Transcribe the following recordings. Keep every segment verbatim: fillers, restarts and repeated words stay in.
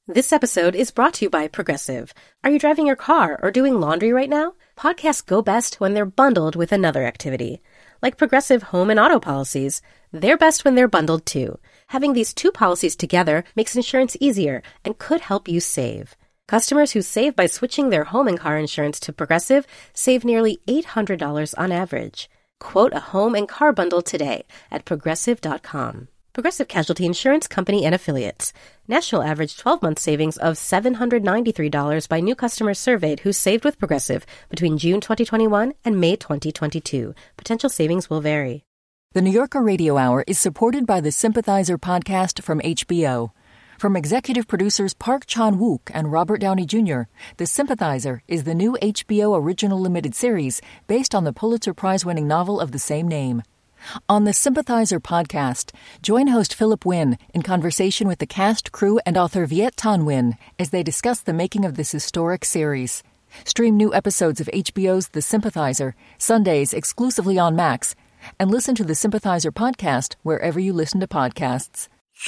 This episode is brought to you by Progressive. Are you driving your car or doing laundry right now? Podcasts go best when they're bundled with another activity. Like Progressive home and auto policies, they're best when they're bundled too. Having these two policies together makes insurance easier and could help you save. Customers who save by switching their home and car insurance to Progressive save nearly eight hundred dollars on average. Quote a home and car bundle today at progressive dot com. Progressive Casualty Insurance Company and Affiliates. National average twelve-month savings of seven hundred ninety-three dollars by new customers surveyed who saved with Progressive between June twenty twenty-one and May twenty twenty-two. Potential savings will vary. The New Yorker Radio Hour is supported by the Sympathizer podcast from H B O. From executive producers Park Chan-wook and Robert Downey Junior, The Sympathizer is the new H B O original limited series based on the Pulitzer Prize-winning novel of the same name. On the Sympathizer podcast, join host Philip Wynn in conversation with the cast, crew, and author Viet Thanh Nguyen as they discuss the making of this historic series. Stream new episodes of H B O's The Sympathizer, Sundays exclusively on Max, and listen to the Sympathizer podcast wherever you listen to podcasts.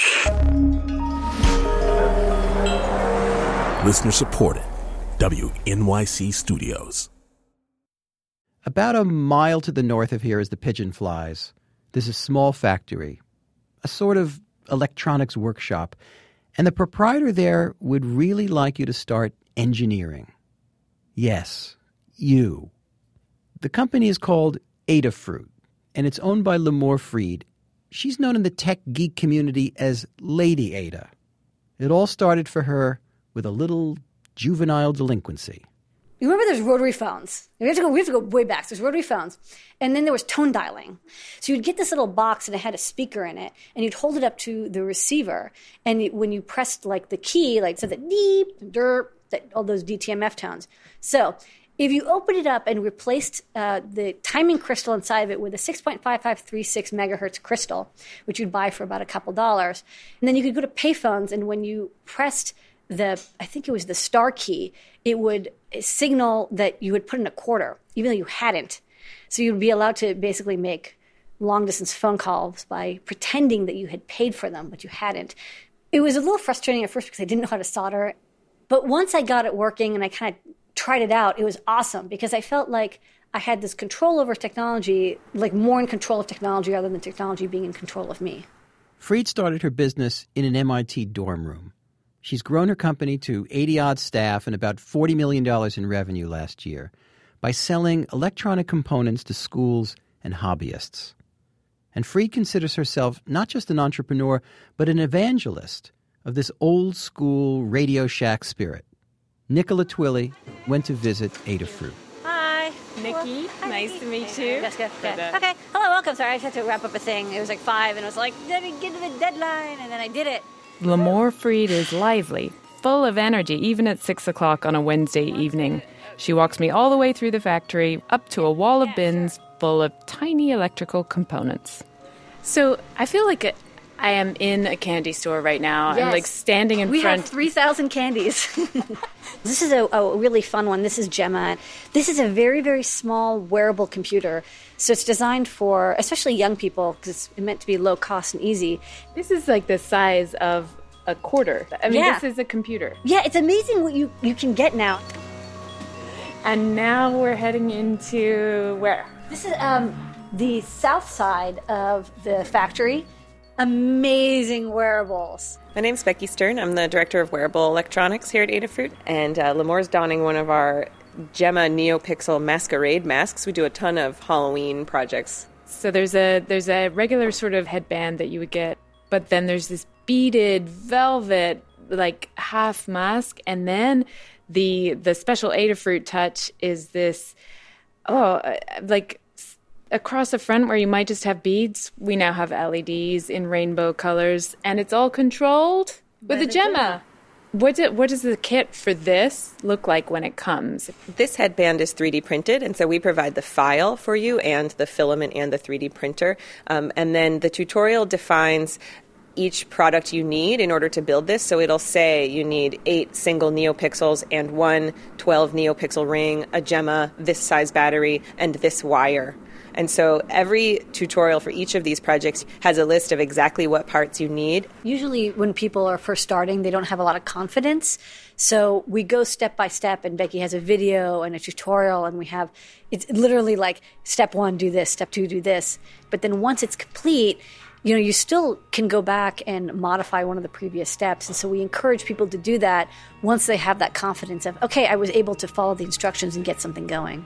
Listener supported. W N Y C Studios. About a mile to the north of here is the Pigeon Flies. There's a small factory, a sort of electronics workshop, and the proprietor there would really like you to start engineering. Yes, you. The company is called Adafruit, and it's owned by Limor Fried. She's known in the tech geek community as Lady Ada. It all started for her with a little juvenile delinquency. You remember there's rotary phones. We have to go, we have to go way back. There's rotary phones. And then there was tone dialing. So you'd get this little box and it had a speaker in it, and you'd hold it up to the receiver. And it, when you pressed like the key, like so that deep, derp, that, all those D T M F tones. So if you opened it up and replaced uh, the timing crystal inside of it with a six point five five three six megahertz crystal, which you'd buy for about a couple dollars, and then you could go to payphones, and when you pressed the, I think it was the star key, it would signal that you had put in a quarter, even though you hadn't. So you'd be allowed to basically make long-distance phone calls by pretending that you had paid for them, but you hadn't. It was a little frustrating at first because I didn't know how to solder. But once I got it working and I kind of tried it out, it was awesome because I felt like I had this control over technology, like more in control of technology rather than technology being in control of me. Fried started her business in an M I T dorm room. She's grown her company to eighty-odd staff and about forty million dollars in revenue last year by selling electronic components to schools and hobbyists. And Fried considers herself not just an entrepreneur, but an evangelist of this old-school Radio Shack spirit. Nicola Twilley went to visit Adafruit. Hi, Nikki. Hi, nice Nikki. to meet you. Jessica. But, uh, Okay. Hello, welcome. Sorry, I just had to wrap up a thing. It was like five, and it was like, let me get to the deadline, and then I did it. Limor Fried is lively, full of energy, even at six o'clock on a Wednesday evening. She walks me all the way through the factory, up to a wall of bins full of tiny electrical components. So I feel like a, I am in a candy store right now. Yes. I'm like standing in we front. We have three thousand candies. This is a, a really fun one. This is Gemma. This is a very, very small wearable computer. So it's designed for especially young people because it's meant to be low cost and easy. This is like the size of a quarter. I mean, yeah. This is a computer. Yeah, it's amazing what you, you can get now. And now we're heading into where? This is um, the south side of the factory. Amazing wearables. My name's Becky Stern. I'm the Director of Wearable Electronics here at Adafruit. And uh, Limor's donning one of our Gemma NeoPixel Masquerade masks. We do a ton of Halloween projects. So there's a there's a regular sort of headband that you would get, but then there's this beaded velvet like half mask, and then the the special Adafruit touch is this oh like across the front where you might just have beads. We now have L E Ds in rainbow colors, and it's all controlled with a Gemma. What, do, what does the kit for this look like when it comes? This headband is three D printed, and so we provide the file for you and the filament and the three D printer. Um, and then the tutorial defines each product you need in order to build this. So it'll say you need eight single NeoPixels and one twelve NeoPixel ring, a Gemma, this size battery, and this wire. And so every tutorial for each of these projects has a list of exactly what parts you need. Usually when people are first starting, they don't have a lot of confidence. So we go step by step, and Becky has a video and a tutorial, and we have, it's literally like step one, do this, step two, do this. But then once it's complete, you know, you still can go back and modify one of the previous steps. And so we encourage people to do that once they have that confidence of, okay, I was able to follow the instructions and get something going.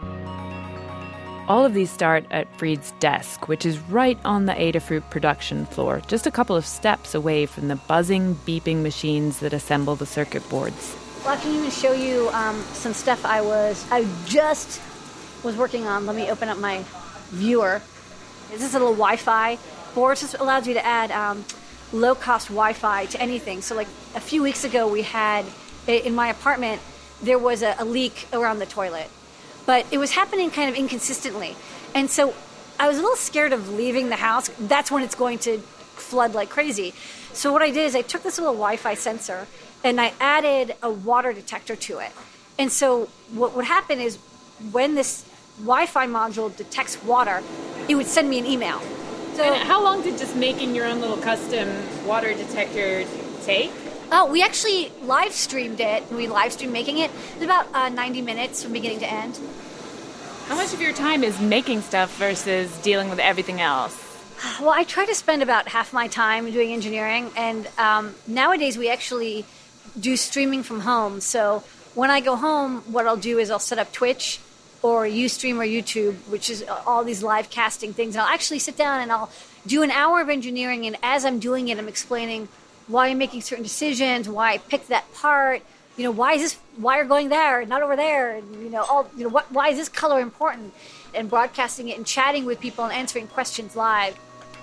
All of these start at Freed's desk, which is right on the Adafruit production floor, just a couple of steps away from the buzzing, beeping machines that assemble the circuit boards. Well, I can even show you um, some stuff I was, I just was working on. Let me open up my viewer. This is a little Wi-Fi board. Just allows you to add um, low-cost Wi-Fi to anything. So like a few weeks ago, we had, in my apartment, there was a, a leak around the toilet. But it was happening kind of inconsistently. And so I was a little scared of leaving the house. That's when it's going to flood like crazy. So what I did is I took this little Wi-Fi sensor and I added a water detector to it. And so what would happen is when this Wi-Fi module detects water, it would send me an email. So and how long did just making your own little custom water detector take? Oh, we actually live streamed it. We live streamed making it. It was about uh, ninety minutes from beginning to end. How much of your time is making stuff versus dealing with everything else? Well, I try to spend about half my time doing engineering. And um, nowadays we actually do streaming from home. So when I go home, what I'll do is I'll set up Twitch or Ustream or YouTube, which is all these live casting things. And I'll actually sit down and I'll do an hour of engineering. And as I'm doing it, I'm explaining why I'm making certain decisions, why I picked that part, you know, why is this wire going there, not over there, and, you know, all, you know, what, why is this color important, and broadcasting it and chatting with people and answering questions live.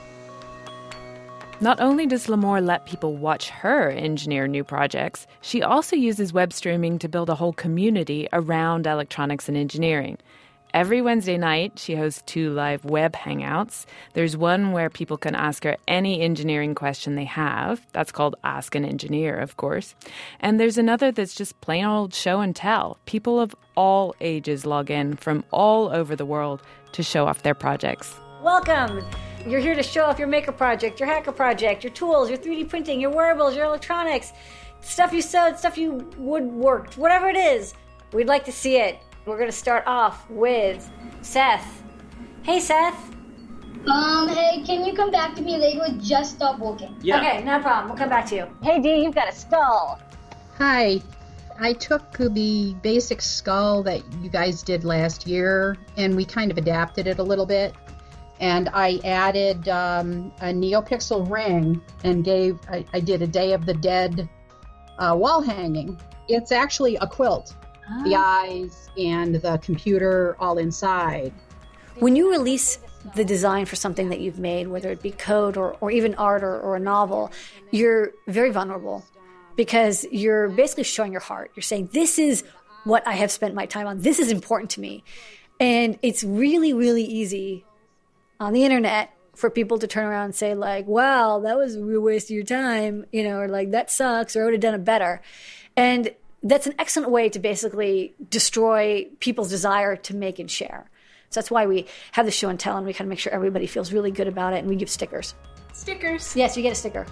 Not only does Limor let people watch her engineer new projects, she also uses web streaming to build a whole community around electronics and engineering. Every Wednesday night, she hosts two live web hangouts. There's one where people can ask her any engineering question they have. That's called Ask an Engineer, of course. And there's another that's just plain old show and tell. People of all ages log in from all over the world to show off their projects. Welcome! You're here to show off your maker project, your hacker project, your tools, your three D printing, your wearables, your electronics, stuff you sewed, stuff you woodworked, whatever it is. We'd like to see it. We're going to start off with Seth. Hey, Seth. Um, hey, can you come back to me? They would just stop working. Yeah. Okay, no problem. We'll come back to you. Hey, Dee, you've got a skull. Hi. I took the basic skull that you guys did last year, and we kind of adapted it a little bit. And I added um, a NeoPixel ring and gave, I, I did a Day of the Dead uh, wall hanging. It's actually a quilt. Oh. The eyes and the computer all inside. When you release the design for something that you've made, whether it be code or, or even art or, or a novel, you're very vulnerable because you're basically showing your heart. You're saying, this is what I have spent my time on. This is important to me. And it's really, really easy on the internet for people to turn around and say, like, wow, that was a real waste of your time, you know, or like, that sucks, or I would have done it better. And that's an excellent way to basically destroy people's desire to make and share. So that's why we have the show and tell, and we kind of make sure everybody feels really good about it, and we give stickers. Stickers? Yes, you get a sticker.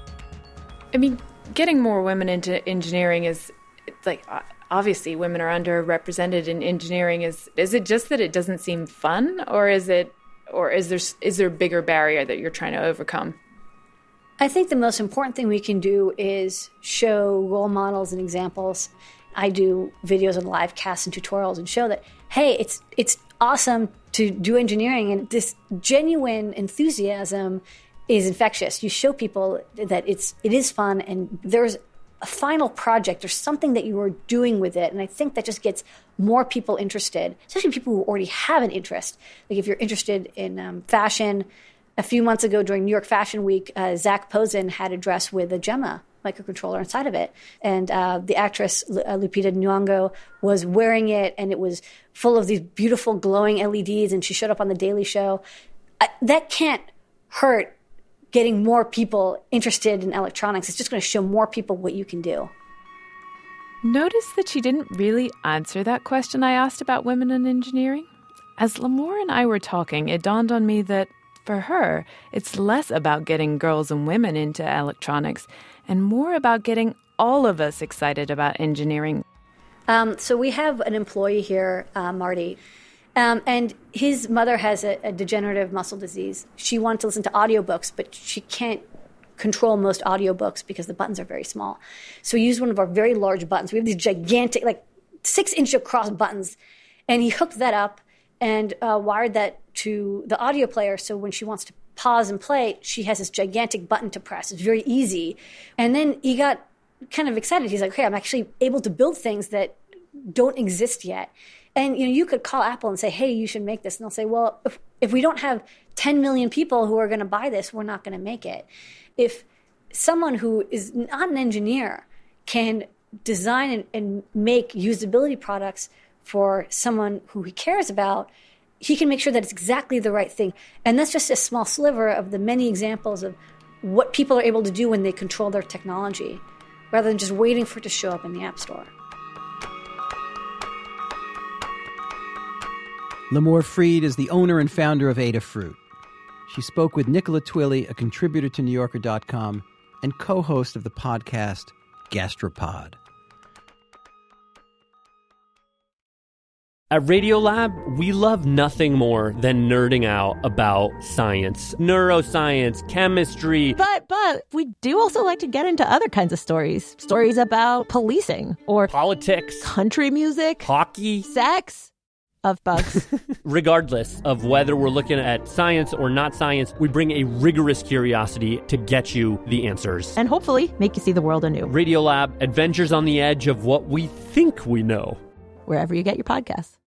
I mean, getting more women into engineering is, like, obviously women are underrepresented in engineering. Is is it just that it doesn't seem fun, or is it, or is there is there a bigger barrier that you're trying to overcome? I think the most important thing we can do is show role models and examples. I do videos and live casts and tutorials and show that, hey, it's it's awesome to do engineering, and this genuine enthusiasm is infectious. You show people that it's it is fun, and there's a final project or something that you are doing with it. And I think that just gets more people interested, especially people who already have an interest. Like if you're interested in um, fashion. A few months ago during New York Fashion Week, uh, Zach Posen had a dress with a Gemma microcontroller inside of it. And uh, the actress uh, Lupita Nyong'o was wearing it, and it was full of these beautiful glowing L E Ds, and she showed up on The Daily Show. Uh, that can't hurt getting more people interested in electronics. It's just going to show more people what you can do. Notice that she didn't really answer that question I asked about women in engineering. As Limor and I were talking, it dawned on me that for her, it's less about getting girls and women into electronics and more about getting all of us excited about engineering. Um, so we have an employee here, uh, Marty, um, and his mother has a, a degenerative muscle disease. She wanted to listen to audiobooks, but she can't control most audiobooks because the buttons are very small. So we used one of our very large buttons. We have these gigantic, like six-inch across buttons, and he hooked that up and uh, wired that to the audio player. So when she wants to pause and play, she has this gigantic button to press. It's very easy. And then he got kind of excited. He's like, okay, I'm actually able to build things that don't exist yet. And you know, you could call Apple and say, hey, you should make this. And they'll say, well, if, if we don't have ten million people who are going to buy this, we're not going to make it. If someone who is not an engineer can design and, and make usability products for someone who he cares about, he can make sure that it's exactly the right thing. And that's just a small sliver of the many examples of what people are able to do when they control their technology, rather than just waiting for it to show up in the App Store. Limor Fried is the owner and founder of Adafruit. She spoke with Nicola Twilley, a contributor to New Yorker dot com and co-host of the podcast Gastropod. At Radiolab, we love nothing more than nerding out about science, neuroscience, chemistry. But, but, we do also like to get into other kinds of stories. Stories about policing or politics, country music, hockey, sex, of bugs. Regardless of whether we're looking at science or not science, we bring a rigorous curiosity to get you the answers. And hopefully make you see the world anew. Radiolab, adventures on the edge of what we think we know. Wherever you get your podcasts.